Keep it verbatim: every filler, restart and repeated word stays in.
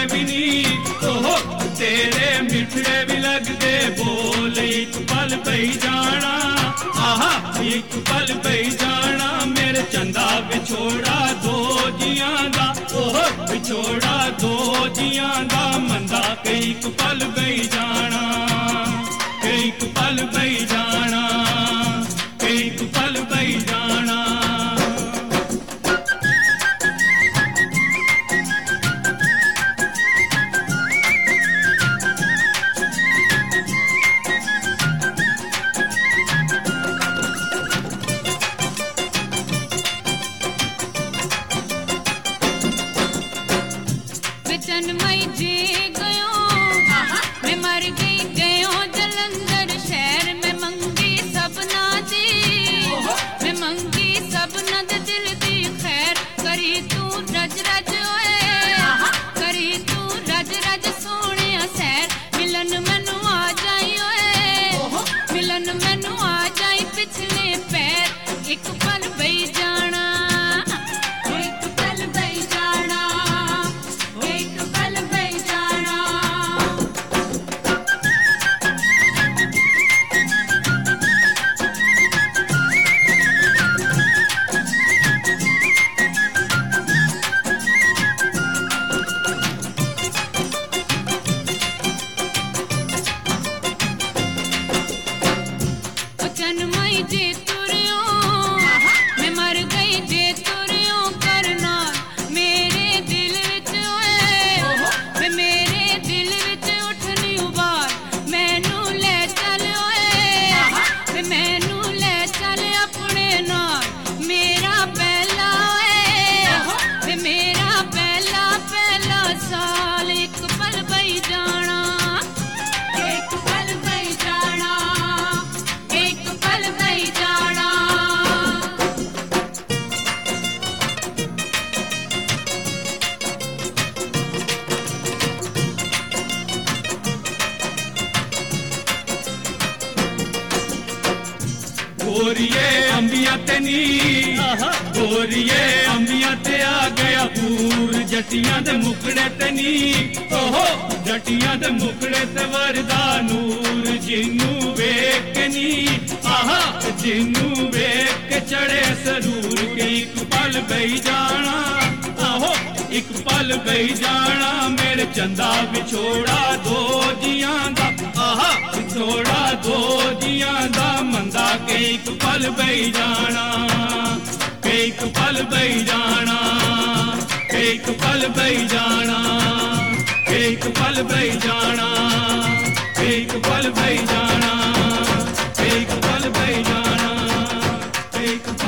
भी नहीं, ओहो तेरे मिठड़े भी लगदे बोल, एक पल बही जाना, आहा एक पल बही जाना, मेरे चंदा विछोड़ा दो जियां दा, ओहो विछोड़ा दो जियां दा, मंदा एक पल बही जाना, एक पल बही जाना, एक पल बही जाना। जन्मई जी गयो मैं मर गई गयो जलंधर शहर में मंगी सबना दी, मैं मंगी सबना दे दिल दी खैर, करी तू रज रज ओए, करी तू रज रज सोने सैर, मिलन मैनू आ जाई ओए, मिलन मैनू आ जाई पिछले पैर, एक पल बही जाना, एक पल बही जाना, एक पल बही जाना। ओ जन्मई जे तुरियो मैं मर गई जे तुरियो करना मेरे दिल विच ओए, वे मेरे दिल विच उठनी उबार, मैनू ले चल ओए, वे मैनू ले चल अपने नाल, मेरा पहला ओए, वे मेरा पहला पहला साल, एक पल बही जाना, एक पल बही जाना, एक पल बही जाना। गोरिये अंबिया ते नी, गोरिये अंबिया ते आ गया पूर, जटियां दे मुखड़े ते नी, ओहो जटियां दे मुखड़े ते वरदा नूर, जिन्नू वेख के नी, आहा जिन्नू वेख के चढ़े सरूर, के एक पल बही जाना, आहो एक पल बही जाना, मेरे चंदा विछोड़ा दो जियां दा, आहा विछोड़ा दो जियां दा, मंदा के एक पल बही जाना, एक पल बही जाना, एक पल बही जाना, एक पल बही जाना, एक पल बही जाना, एक पल बही जाना, एक